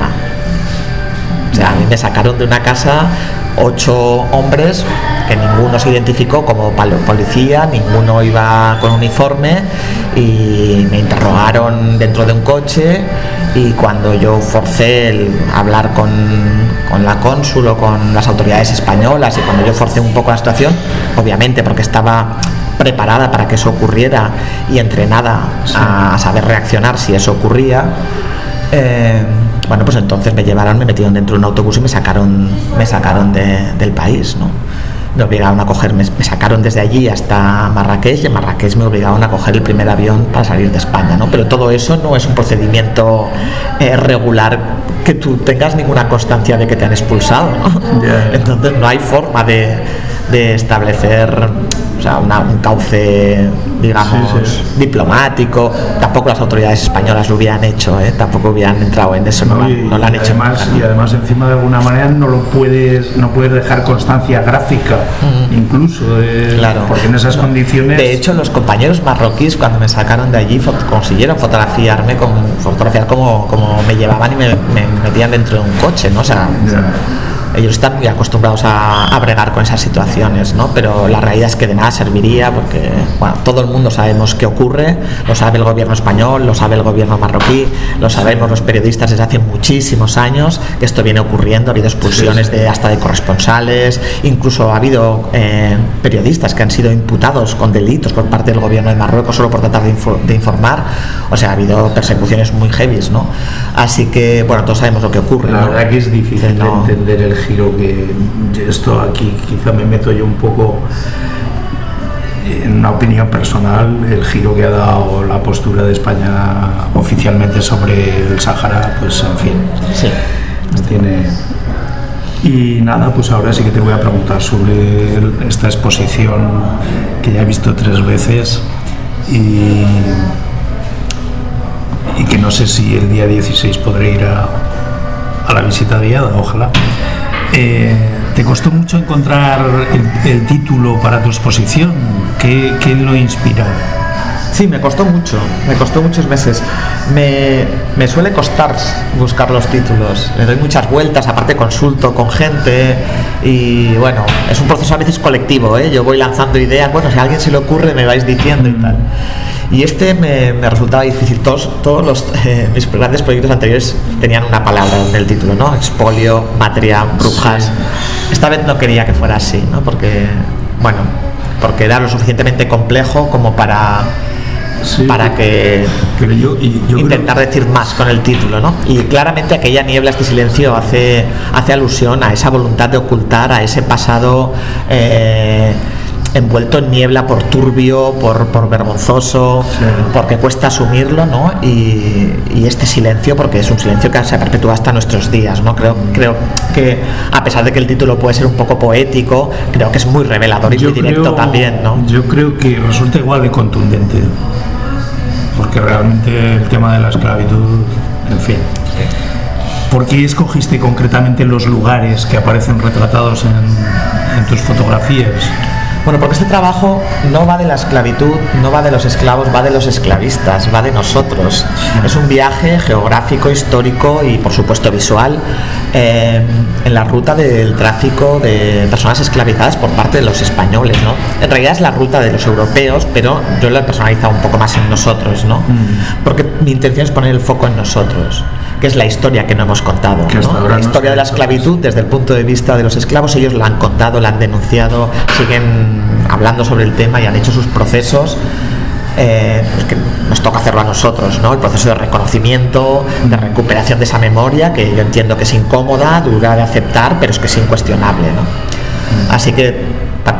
O sea, a mí me sacaron de una casa ocho hombres que ninguno se identificó como policía, ninguno iba con uniforme, y me interrogaron dentro de un coche, y cuando yo forcé el hablar con, con la cónsul o con las autoridades españolas, y cuando yo forcé un poco la situación, obviamente porque estaba preparada para que eso ocurriera y entrenada a saber reaccionar si eso ocurría, eh, bueno, pues entonces me llevaron, me metieron dentro de un autobús y me sacaron, me sacaron de, del país, ¿no? Me obligaron a coger, me, me sacaron desde allí hasta Marrakech, y en Marrakech me obligaron a coger el primer avión para salir de España, ¿no? Pero todo eso no es un procedimiento eh, regular que tú tengas ninguna constancia de que te han expulsado, ¿no? Yeah. Entonces no hay forma de, de establecer, o sea, una, un cauce, digamos, sí, sí. diplomático. Tampoco las autoridades españolas lo hubieran hecho, ¿eh? Tampoco hubieran entrado en eso, no, no, y, no lo han hecho. Además, y además encima de alguna manera no lo puedes, no puedes dejar constancia gráfica, uh-huh. incluso, de, claro. porque en esas condiciones. De hecho, los compañeros marroquíes cuando me sacaron de allí fot- consiguieron fotografiarme, con, fotografiar como, como me llevaban y me, me metían dentro de un coche, ¿no? O sea, yeah. ellos están muy acostumbrados a, a bregar con esas situaciones, ¿no? Pero la realidad es que de nada serviría, porque bueno, todo el mundo sabemos qué ocurre, lo sabe el gobierno español, lo sabe el gobierno marroquí, lo sabemos los periodistas desde hace muchísimos años que esto viene ocurriendo. Ha habido expulsiones sí, sí. de hasta de corresponsales, incluso ha habido eh, periodistas que han sido imputados con delitos por parte del gobierno de Marruecos solo por tratar de, info, de informar. O sea, ha habido persecuciones muy heavies, ¿no? Así que bueno, todos sabemos lo que ocurre, la ¿no? verdad que es difícil no, entender el giro que esto aquí quizá me meto yo un poco en una opinión personal, el giro que ha dado la postura de España oficialmente sobre el Sáhara, pues en fin, sí. tiene... Y nada, pues ahora sí que te voy a preguntar sobre el, esta exposición que ya he visto tres veces y, y que no sé si el día dieciséis podré ir a, a la visita guiada, ojalá. Eh, ¿Te costó mucho encontrar el, el título para tu exposición? ¿Qué, qué lo inspiró? Sí, me costó mucho, me costó muchos meses. Me, me suele costar buscar los títulos, le doy muchas vueltas, aparte consulto con gente y bueno, es un proceso a veces colectivo, ¿eh? Yo voy lanzando ideas, bueno, si a alguien se le ocurre me vais diciendo y tal. Y este me, me resultaba difícil. Todos, todos los, eh, mis grandes proyectos anteriores tenían una palabra en el título, ¿no? Expolio, matria, brujas. Sí. Esta vez no quería que fuera así, ¿no? Porque, bueno, porque era lo suficientemente complejo como para... Sí, para que pero yo, y yo intentar creo... decir más con el título, ¿no? Y claramente aquella niebla, este silencio hace, hace alusión a esa voluntad de ocultar, a ese pasado eh, envuelto en niebla por turbio, por, por vergonzoso, sí. Porque cuesta asumirlo, ¿no? Y, y este silencio, porque es un silencio que se perpetúa hasta nuestros días, ¿no? Creo, creo que a pesar de que el título puede ser un poco poético, creo que es muy revelador y yo muy directo creo, también, ¿no? Yo creo que resulta igual de contundente, porque realmente el tema de la esclavitud, en fin. ¿Por qué escogiste concretamente los lugares que aparecen retratados en, en tus fotografías? Bueno, porque este trabajo no va de la esclavitud, no va de los esclavos, va de los esclavistas, va de nosotros. Es un viaje geográfico, histórico y, por supuesto, visual eh, en la ruta del tráfico de personas esclavizadas por parte de los españoles, ¿no? En realidad es la ruta de los europeos, pero yo lo he personalizado un poco más en nosotros, ¿no? Porque mi intención es poner el foco en nosotros, que es la historia que no hemos contado, ¿no? La historia de la esclavitud desde el punto de vista de los esclavos. Ellos la han contado, la han denunciado, siguen hablando sobre el tema y han hecho sus procesos. Eh, pues que nos toca hacerlo a nosotros, ¿no? El proceso de reconocimiento, de recuperación de esa memoria, que yo entiendo que es incómoda, dura de aceptar, pero es que es incuestionable, ¿no? Así que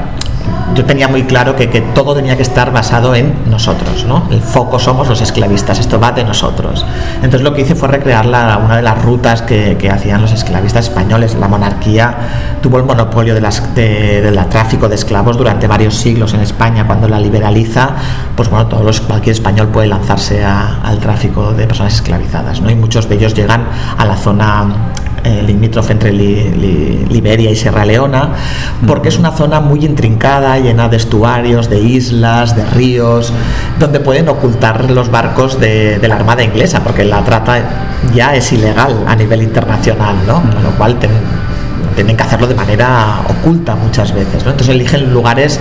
yo tenía muy claro que, que todo tenía que estar basado en nosotros, ¿no? El foco somos los esclavistas, esto va de nosotros. Entonces lo que hice fue recrear la, una de las rutas que, que hacían los esclavistas españoles. La monarquía tuvo el monopolio de las, de, del tráfico de esclavos durante varios siglos en España. Cuando la liberaliza, pues bueno, todos los, cualquier español puede lanzarse a, al tráfico de personas esclavizadas, ¿no? Y muchos de ellos llegan a la zona Eh, limítrofe entre li, li, Liberia y Sierra Leona, porque es una zona muy intrincada, llena de estuarios, de islas, de ríos, donde pueden ocultar los barcos de, de la Armada inglesa, porque la trata ya es ilegal a nivel internacional, ¿no? Con lo cual ten, tienen que hacerlo de manera oculta muchas veces, ¿no? Entonces eligen lugares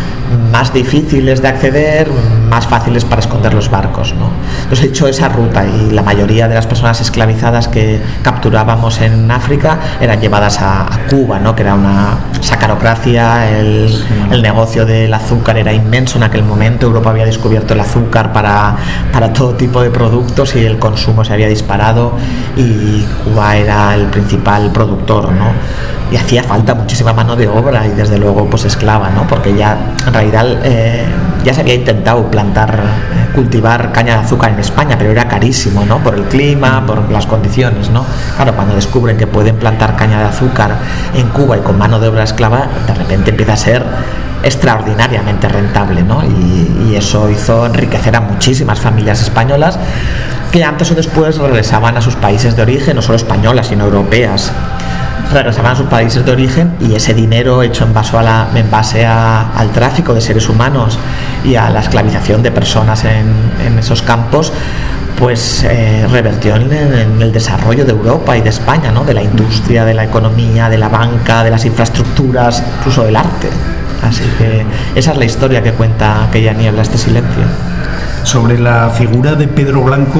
más difíciles de acceder, más fáciles para esconder los barcos, ¿no? Entonces he hecho esa ruta y la mayoría de las personas esclavizadas que capturábamos en África eran llevadas a, a Cuba, ¿no? Que era una sacarocracia, el, sí. el negocio del azúcar era inmenso en aquel momento. Europa había descubierto el azúcar para, para todo tipo de productos y el consumo se había disparado y Cuba era el principal productor, ¿no? Y hacía falta muchísima mano de obra y desde luego pues esclava, ¿no? Porque ya en realidad eh, ya se había intentado plantar, eh, cultivar caña de azúcar en España, pero era carísimo, ¿no? Por el clima, por las condiciones, ¿no? Claro, cuando descubren que pueden plantar caña de azúcar en Cuba y con mano de obra esclava, de repente empieza a ser extraordinariamente rentable, ¿no? Y, y eso hizo enriquecer a muchísimas familias españolas que antes o después regresaban a sus países de origen, no solo españolas, sino europeas. Regresaban a sus países de origen y ese dinero hecho en base, a la, en base a, al tráfico de seres humanos y a la esclavización de personas en, en esos campos, pues eh, revertió en, en el desarrollo de Europa y de España, ¿no? De la industria, de la economía, de la banca, de las infraestructuras, incluso del arte. Así que esa es la historia que cuenta aquella niebla, este silencio. Sobre la figura de Pedro Blanco,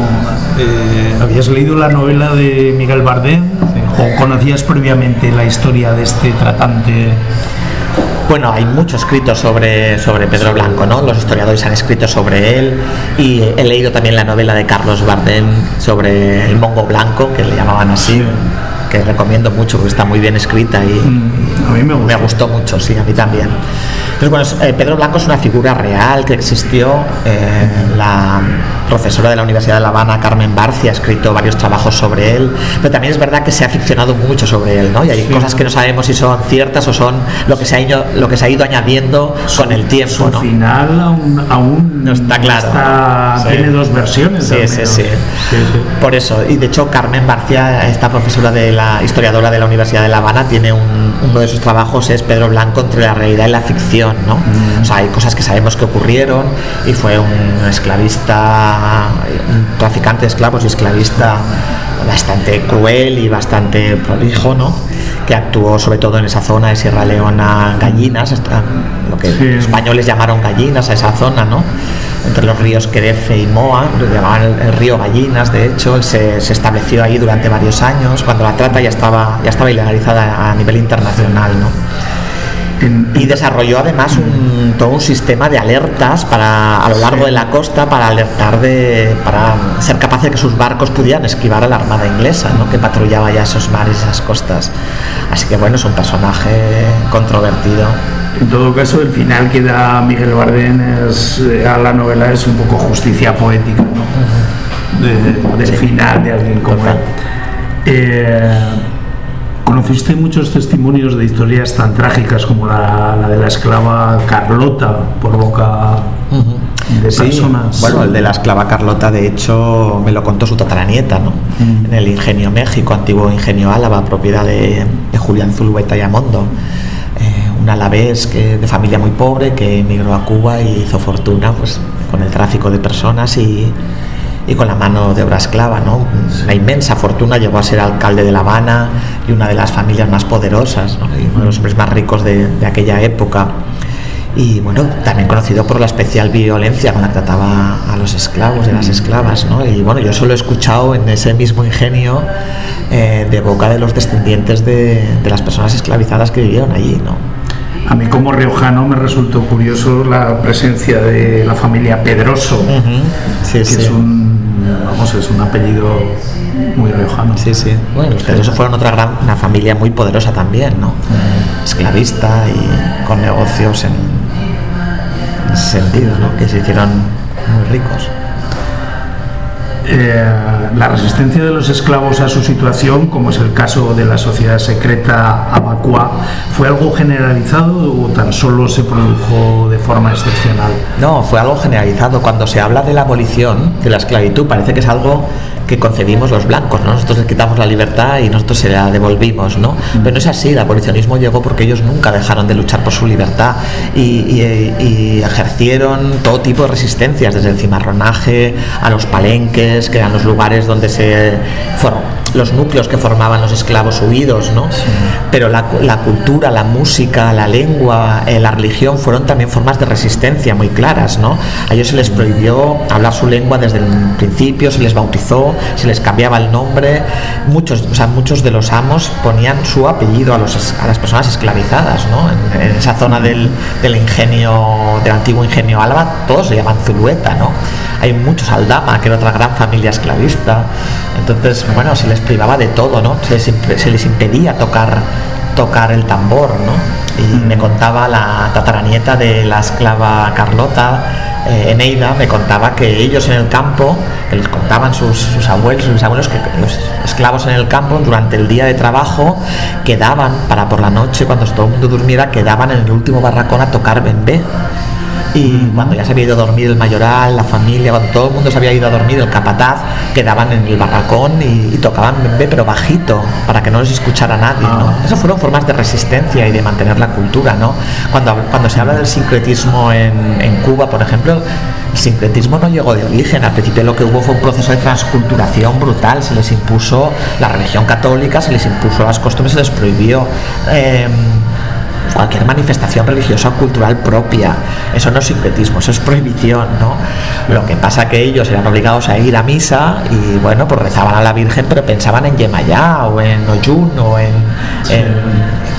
eh, ¿habías leído la novela de Miguel Bardem? Sí. ¿O conocías previamente la historia de este tratante? Bueno, hay mucho escrito sobre, sobre Pedro Blanco, ¿no? Los historiadores han escrito sobre él y he leído también la novela de Carlos Bardem sobre el Mongo Blanco, que le llamaban así. que recomiendo mucho porque está muy bien escrita y, mm, a mí me, me gustó mucho, sí, a mí también. Entonces, bueno, eh, Pedro Blanco es una figura real que existió. Eh, la profesora de la Universidad de La Habana, Carmen Barcia, ha escrito varios trabajos sobre él, pero también es verdad que se ha ficcionado mucho sobre él, ¿no? Y hay sí, cosas que no sabemos si son ciertas o son lo que se ha ido, lo que se ha ido añadiendo su, con el tiempo, su ¿no? final aún, aún no está claro. Está, sí. Tiene dos versiones. Sí, sí, sí. Sí, sí. Por eso, y de hecho Carmen Barcia, esta profesora de la historiadora de la Universidad de La Habana, tiene un, uno de sus trabajos es Pedro Blanco entre la realidad y la ficción, ¿no? Mm. O sea, hay cosas que sabemos que ocurrieron y fue un esclavista, un traficante de esclavos y esclavista bastante cruel y bastante prolijo, ¿no? Que actuó sobre todo en esa zona de Sierra Leona, Gallinas, lo que sí. Los españoles llamaron Gallinas a esa zona, ¿no? Entre los ríos Querefe y Moa, lo llamaban el, el río Gallinas. De hecho, él se, se estableció ahí durante varios años, cuando la trata ya estaba, ya estaba ilegalizada a nivel internacional, ¿no? Y desarrolló además un, todo un sistema de alertas para, a lo largo de la costa para alertar de, para ser capaz de que sus barcos pudieran esquivar a la armada inglesa, ¿no? Que patrullaba ya esos mares y esas costas. Así que bueno, es un personaje controvertido. En todo caso, el final que da Miguel Bardén es, a la novela es un poco justicia poética, ¿no? De, del sí. final de alguien como él. Eh, ¿Conociste muchos testimonios de historias tan trágicas como la, la de la esclava Carlota por boca uh-huh. de sí, personas? Bueno, el de la esclava Carlota, de hecho, me lo contó su tataranieta, ¿no? Uh-huh. En el Ingenio México, antiguo Ingenio Álava, propiedad de, de Julián Zulueta y Amondo. Eh, un alavés que, de familia muy pobre que emigró a Cuba y hizo fortuna pues, con el tráfico de personas y y con la mano de obra esclava, ¿no? Una inmensa fortuna, llegó a ser alcalde de La Habana y una de las familias más poderosas, ¿no? Y uno de los hombres más ricos de, de aquella época. Y bueno, también conocido por la especial violencia con la que trataba a los esclavos y a las esclavas, ¿no? Y bueno, yo eso lo he escuchado en ese mismo ingenio eh, de boca de los descendientes de, de las personas esclavizadas que vivieron allí, ¿no? A mí como riojano me resultó curioso la presencia de la familia Pedroso, uh-huh. sí, que sí. es un, vamos, es un apellido muy riojano. Sí, sí. Bueno, los Pedroso fueron otra gran, una familia muy poderosa también, ¿no? Uh-huh. Esclavista y con negocios en, en ese sentido, ¿no? Que se hicieron muy ricos. Eh, la resistencia de los esclavos a su situación, como es el caso de la sociedad secreta Abacua, ¿fue algo generalizado o tan solo se produjo de forma excepcional? No, fue algo generalizado. Cuando se habla de la abolición de la esclavitud parece que es algo que concebimos los blancos, ¿no? Nosotros les quitamos la libertad y nosotros se la devolvimos, ¿no? Pero no es así. El abolicionismo llegó porque ellos nunca dejaron de luchar por su libertad y, y, y ejercieron todo tipo de resistencias, desde el cimarronaje a los palenques, que eran los lugares donde se formaban los núcleos que formaban los esclavos huidos, ¿no? Sí. Pero la, la cultura, la música, la lengua, eh, la religión fueron también formas de resistencia muy claras, ¿no? A ellos se les prohibió hablar su lengua desde el principio, se les bautizó, se les cambiaba el nombre. Muchos, o sea, muchos de los amos ponían su apellido a, los, a las personas esclavizadas, ¿no? En, en esa zona del, del ingenio, del antiguo ingenio Álava, todos se llaman Zulueta, ¿no? Hay muchos Aldama, que era otra gran familia esclavista. Entonces, bueno, se les privaba de todo, ¿no? Se les, se les impedía tocar, tocar el tambor, ¿no? Y me contaba la tataranieta de la esclava Carlota, eh, Eneida, me contaba que ellos en el campo, que les contaban sus, sus abuelos, sus abuelos, que los esclavos en el campo durante el día de trabajo quedaban para por la noche, cuando todo el mundo durmiera, quedaban en el último barracón a tocar bembé. Y cuando ya se había ido a dormir el mayoral, la familia, cuando todo el mundo se había ido a dormir, el capataz, quedaban en el barracón y, y tocaban bembé, pero bajito, para que no les escuchara nadie, ¿no? Esas fueron formas de resistencia y de mantener la cultura, ¿no? Cuando, cuando se habla del sincretismo en, en Cuba, por ejemplo, el sincretismo no llegó de origen. Al principio lo que hubo fue un proceso de transculturación brutal. Se les impuso la religión católica, se les impuso las costumbres, se les prohibió eh, cualquier manifestación religiosa o cultural propia. Eso no es sincretismo, eso es prohibición, ¿no? Lo que pasa que ellos eran obligados a ir a misa y bueno, pues rezaban a la Virgen, pero pensaban en Yemayá o en Oyún o en, sí. en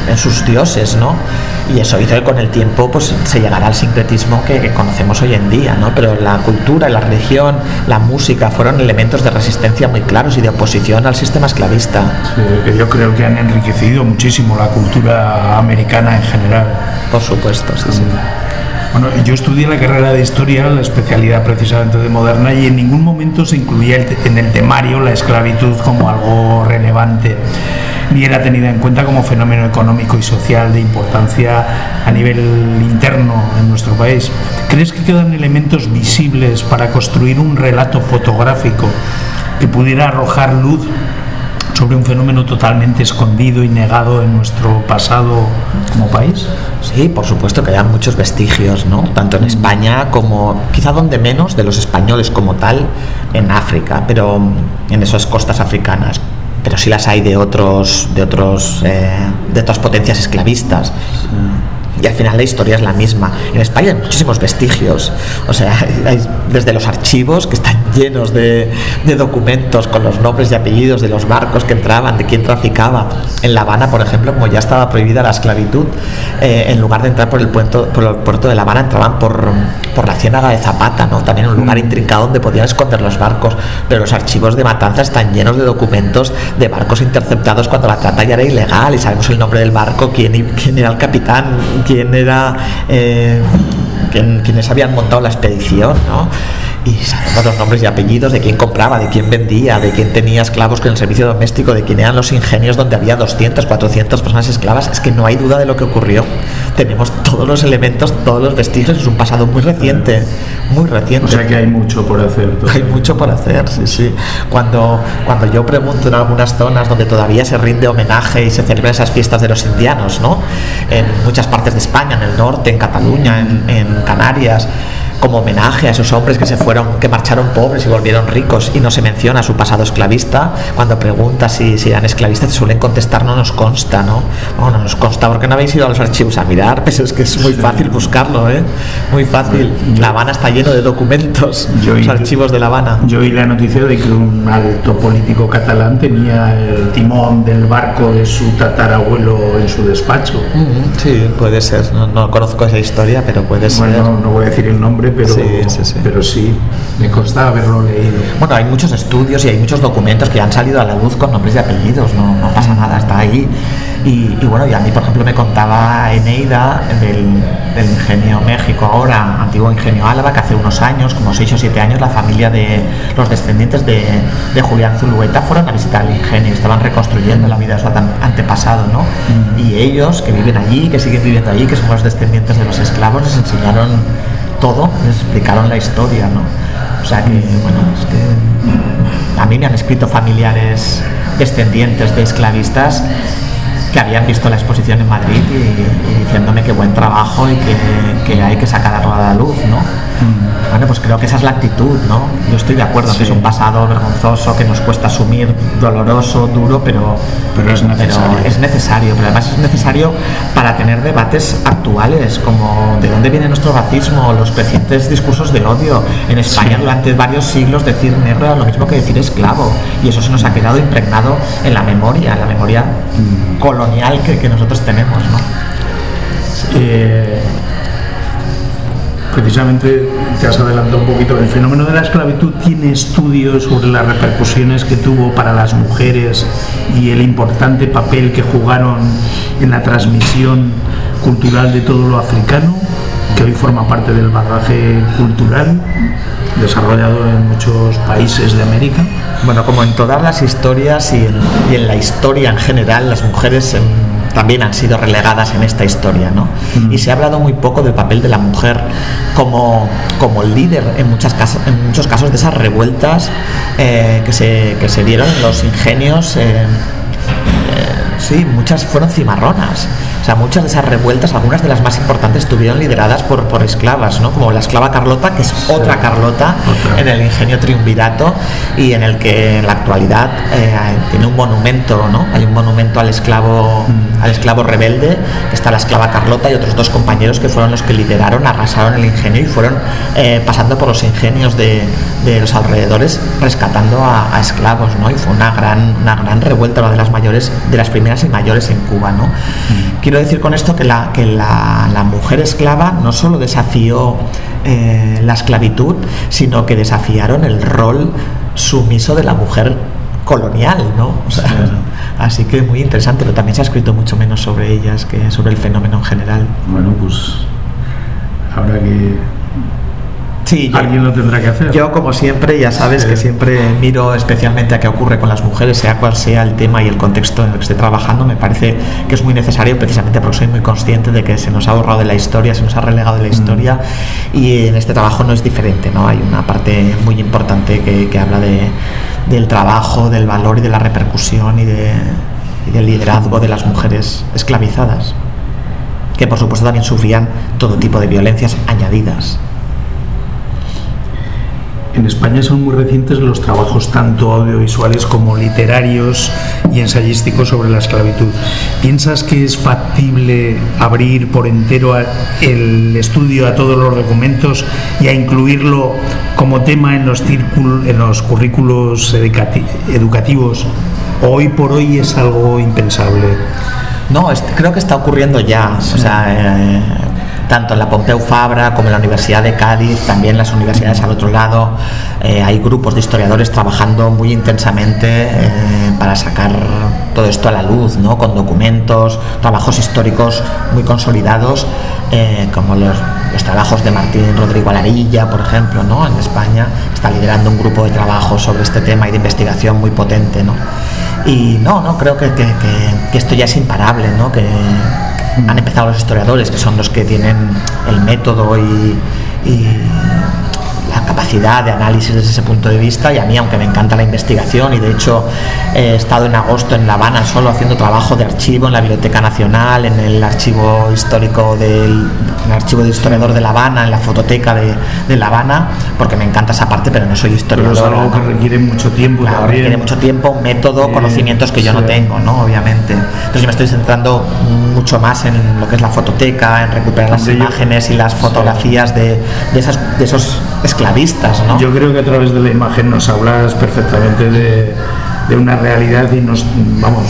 en sus dioses, ¿no? Y eso hizo que con el tiempo pues se llegara al sincretismo que, que conocemos hoy en día, ¿no? Pero la cultura, la religión, la música fueron elementos de resistencia muy claros y de oposición al sistema esclavista. Sí, que yo creo que han enriquecido muchísimo la cultura americana en general. Por supuesto, sí, sí. Bueno, yo estudié la carrera de Historia, la especialidad precisamente de Moderna, y en ningún momento se incluía el te- en el temario la esclavitud como algo relevante, ni era tenida en cuenta como fenómeno económico y social de importancia a nivel interno en nuestro país. ¿Crees que quedan elementos visibles para construir un relato fotográfico que pudiera arrojar luz sobre un fenómeno totalmente escondido y negado en nuestro pasado como país? Sí, por supuesto que hay muchos vestigios, ¿no? Tanto en España como, quizá donde menos, de los españoles como tal, en África, pero en esas costas africanas. Pero sí las hay de otros, de otros, eh, de otras potencias esclavistas. Sí. Y al final la historia es la misma. En España hay muchísimos vestigios, o sea, hay desde los archivos que están llenos de, de documentos con los nombres y apellidos de los barcos que entraban, de quién traficaba. En La Habana, por ejemplo, como ya estaba prohibida la esclavitud, eh, en lugar de entrar por el puerto, por el puerto de La Habana, entraban por, por la ciénaga de Zapata, ¿no? También un lugar intrincado donde podían esconder los barcos. Pero los archivos de Matanza están llenos de documentos de barcos interceptados cuando la trata ya era ilegal, y sabemos el nombre del barco, quién, quién era el capitán, quién era eh, quién, quiénes habían montado la expedición, ¿no? Y sabemos los nombres y apellidos de quién compraba, de quién vendía, de quién tenía esclavos con el servicio doméstico, de quién eran los ingenios donde había doscientas, cuatrocientas personas esclavas. Es que no hay duda de lo que ocurrió. Tenemos todos los elementos, todos los vestigios. Es un pasado muy reciente, muy reciente. O sea que hay mucho por hacer. Hay mucho por hacer, sí, sí. Cuando, cuando yo pregunto en algunas zonas donde todavía se rinde homenaje y se celebran esas fiestas de los indianos, ¿no? En muchas partes de España, en el norte, en Cataluña, en, en Canarias, como homenaje a esos hombres que se fueron, que marcharon pobres y volvieron ricos, y no se menciona su pasado esclavista. Cuando preguntas si, si eran esclavistas, te suelen contestar no nos consta, ¿no? Bueno, no nos consta porque no habéis ido a los archivos a mirar, pues es que es muy fácil buscarlo, ¿eh? Muy fácil. La Habana está lleno de documentos, yo los archivos de La Habana. Yo oí la noticia de que un alto político catalán tenía el timón del barco de su tatarabuelo en su despacho. Mm, sí, puede ser. No, no conozco esa historia, pero puede ser. Bueno, no voy a decir el nombre, pero sí, sí, sí. pero sí, me consta haberlo leído. Bueno, hay muchos estudios y hay muchos documentos que han salido a la luz con nombres y apellidos, no, no pasa nada, está ahí. Y, y bueno, y a mí, por ejemplo, me contaba Eneida del, del Ingenio México, ahora antiguo Ingenio Álava, que hace unos años, como seis o siete años, la familia de los descendientes de, de Julián Zulueta fueron a visitar el ingenio, estaban reconstruyendo la vida de su antepasado, ¿no? Mm. Y ellos, que viven allí, que siguen viviendo allí, que son los descendientes de los esclavos, les enseñaron todo, les explicaron la historia, ¿no? O sea que, bueno, es que a mí me han escrito familiares descendientes de esclavistas que habían visto la exposición en Madrid y, y diciéndome que buen trabajo y que, que hay que sacarlo a la luz, ¿no? Mm. Bueno, pues creo que esa es la actitud, ¿no? Yo estoy de acuerdo, sí, que es un pasado vergonzoso, que nos cuesta asumir, doloroso, duro, pero, pero, es, necesario. pero es necesario. Pero además es necesario para tener debates actuales, como de dónde viene nuestro racismo, los crecientes discursos de odio. En España, sí, durante varios siglos decir negro era lo mismo que decir esclavo, y eso se nos ha quedado impregnado en la memoria, en la memoria mm. colonial que, que nosotros tenemos, ¿no? Eh, precisamente te has adelantado un poquito. El fenómeno de la esclavitud tiene estudios sobre las repercusiones que tuvo para las mujeres y el importante papel que jugaron en la transmisión cultural de todo lo africano, que hoy forma parte del bagaje cultural desarrollado en muchos países de América. Bueno, como en todas las historias y en, y en la historia en general, las mujeres en, también han sido relegadas en esta historia, ¿no? Mm. Y se ha hablado muy poco del papel de la mujer como, como líder en, muchas casos, en muchos casos de esas revueltas eh, que, se, que se dieron en los ingenios. Eh, eh, sí, muchas fueron cimarronas. O sea, muchas de esas revueltas, algunas de las más importantes, estuvieron lideradas por, por esclavas, ¿no? Como la esclava Carlota, que es sí. otra Carlota okay. en el ingenio triunvirato, y en el que en la actualidad eh, tiene un monumento, ¿no? Hay un monumento al esclavo, mm. al esclavo rebelde, que está la esclava Carlota y otros dos compañeros que fueron los que lideraron, arrasaron el ingenio y fueron eh, pasando por los ingenios de, de los alrededores, rescatando a, a esclavos, ¿no? Y fue una gran, una gran revuelta, una de las mayores, de las primeras y mayores en Cuba, ¿no? Mm. Quiero decir con esto que la, que la, la mujer esclava no solo desafió eh, la esclavitud, sino que desafiaron el rol sumiso de la mujer colonial, ¿no? O sea, sí. Así que muy interesante, pero también se ha escrito mucho menos sobre ellas que sobre el fenómeno en general. Bueno, pues habrá que... Sí, yo, alguien lo tendrá que hacer. Yo, como siempre, ya sabes sí. que siempre miro especialmente a qué ocurre con las mujeres, sea cual sea el tema y el contexto en el que esté trabajando. Me parece que es muy necesario, precisamente porque soy muy consciente de que se nos ha borrado de la historia, se nos ha relegado de la historia, mm. y en este trabajo no es diferente, ¿no? Hay una parte muy importante que, que habla de, del trabajo, del valor y de la repercusión y, de, y del liderazgo de las mujeres esclavizadas, que por supuesto también sufrían todo tipo de violencias añadidas. En España son muy recientes los trabajos tanto audiovisuales como literarios y ensayísticos sobre la esclavitud. ¿Piensas que es factible abrir por entero el estudio a todos los documentos y a incluirlo como tema en los, círculos, en los currículos educati- educativos? ¿Hoy por hoy es algo impensable? No, es, creo que está ocurriendo ya. Sí. O sea, eh, tanto en la Pompeu Fabra como en la Universidad de Cádiz, también las universidades al otro lado, eh, hay grupos de historiadores trabajando muy intensamente eh, para sacar todo esto a la luz, ¿no? Con documentos, trabajos históricos muy consolidados, eh, como los, los trabajos de Martín Rodrigo Alarilla, por ejemplo, ¿no? En España está liderando un grupo de trabajo sobre este tema y de investigación muy potente, ¿no? Y no, no, creo que, que, que, que esto ya es imparable, ¿no? Que han empezado los historiadores, que son los que tienen el método y, y la capacidad de análisis desde ese punto de vista, y a mí, aunque me encanta la investigación, y de hecho he estado en agosto en La Habana solo haciendo trabajo de archivo en la Biblioteca Nacional, en el archivo histórico del en el archivo de historiador de La Habana, en la fototeca de, de La Habana, porque me encanta esa parte, pero no soy historiador. Pero es algo que requiere mucho tiempo. Claro, también. requiere mucho tiempo, método, sí, conocimientos que yo sí. no tengo, ¿no? Obviamente. Entonces yo me estoy centrando mucho más en lo que es la fototeca, en recuperar las sí, imágenes y las fotografías sí. de, de, esas, de esos esclavistas, ¿no? Yo creo que a través de la imagen nos hablas perfectamente de, de una realidad y nos, vamos,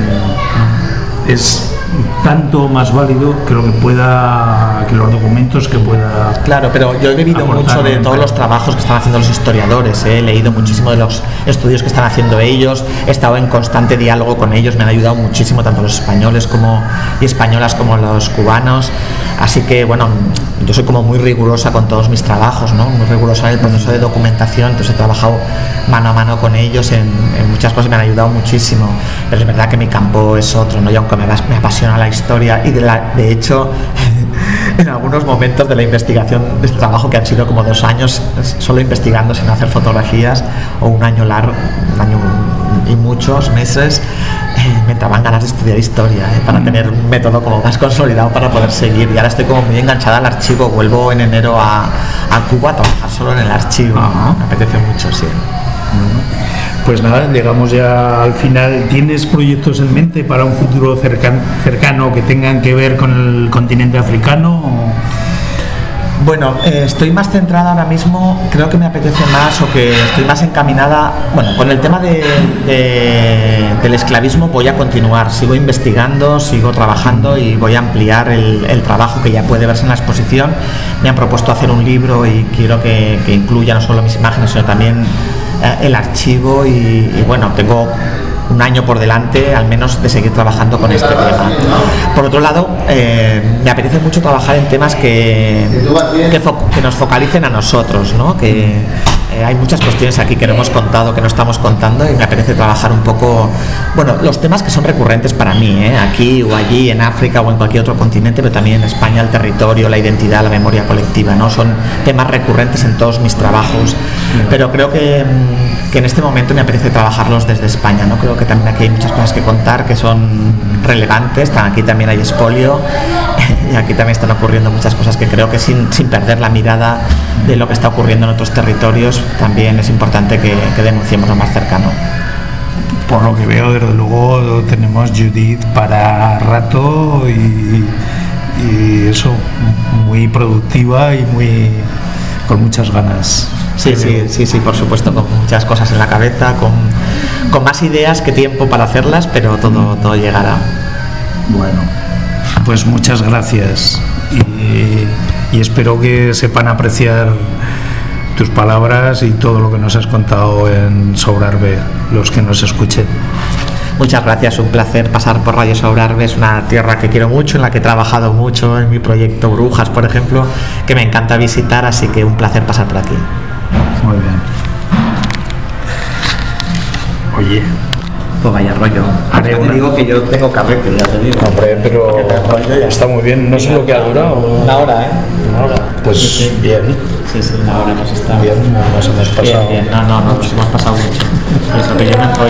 es tanto más válido que lo que pueda, que los documentos que pueda. Claro, pero yo he bebido mucho de todos los trabajos que están haciendo los historiadores, ¿eh? He leído muchísimo de los estudios que están haciendo ellos, he estado en constante diálogo con ellos, me han ayudado muchísimo tanto los españoles como y españolas como los cubanos, así que bueno, yo soy como muy rigurosa con todos mis trabajos, ¿no? Muy rigurosa en el proceso de documentación, entonces he trabajado mano a mano con ellos en, en muchas cosas, me han ayudado muchísimo, pero es verdad que mi campo es otro, ¿no? Y aunque me, me apasiona la historia y de, la, de hecho en algunos momentos de la investigación de este trabajo, que han sido como dos años solo investigando sin hacer fotografías, o un año largo, un año y muchos meses, eh, me entraban ganas de estudiar historia, eh, para tener un método como más consolidado para poder seguir, y ahora estoy como muy enganchada al archivo, vuelvo en enero a, a Cuba a trabajar solo en el archivo, ¿no? Me apetece mucho, sí. Pues nada, llegamos ya al final. ¿Tienes proyectos en mente para un futuro cercano, cercano que tengan que ver con el continente africano? Bueno, eh, estoy más centrada ahora mismo, creo que me apetece más, o que estoy más encaminada, bueno, con el tema de, de, del esclavismo voy a continuar, sigo investigando, sigo trabajando y voy a ampliar el, el trabajo que ya puede verse en la exposición. Me han propuesto hacer un libro y quiero que, que incluya no solo mis imágenes, sino también eh, el archivo y, y bueno, tengo un año por delante al menos de seguir trabajando con este tema. Por otro lado, eh, me apetece mucho trabajar en temas que, que, fo- que nos focalicen a nosotros, ¿no? Que eh, hay muchas cuestiones aquí que no hemos contado, que no estamos contando, y me apetece trabajar un poco, bueno, los temas que son recurrentes para mí, ¿eh? Aquí o allí, en África o en cualquier otro continente, pero también en España, el territorio, la identidad, la memoria colectiva, ¿no? Son temas recurrentes en todos mis trabajos, pero creo que que en este momento me apetece trabajarlos desde España, ¿no? Creo que también aquí hay muchas cosas que contar que son relevantes. Aquí también hay expolio y aquí también están ocurriendo muchas cosas que creo que sin, sin perder la mirada de lo que está ocurriendo en otros territorios, también es importante que, que denunciemos lo más cercano. Por lo que veo, desde luego tenemos Judith para rato y, y eso, muy productiva y muy con muchas ganas. Sí, sí, sí, sí, por supuesto, con muchas cosas en la cabeza, con, con más ideas que tiempo para hacerlas, pero todo, todo llegará. Bueno, pues muchas gracias y, y espero que sepan apreciar tus palabras y todo lo que nos has contado en Sobrarbe, los que nos escuchen. Muchas gracias, un placer pasar por Radio Sobrarbe, es una tierra que quiero mucho, en la que he trabajado mucho en mi proyecto Brujas, por ejemplo, que me encanta visitar, así que un placer pasar por aquí. Muy bien. Oye, pues vaya rollo. Haré ya te una... digo que yo tengo carrete, ya te digo. Hombre, pero está muy bien, no sé lo que ha durado. Una hora, ¿eh? Una hora. Pues sí, sí. Bien. Sí, sí, una hora hemos estado. Bien, nos hemos pasado. Bien, bien. No, no, no, nos hemos pasado mucho. Es lo que yo me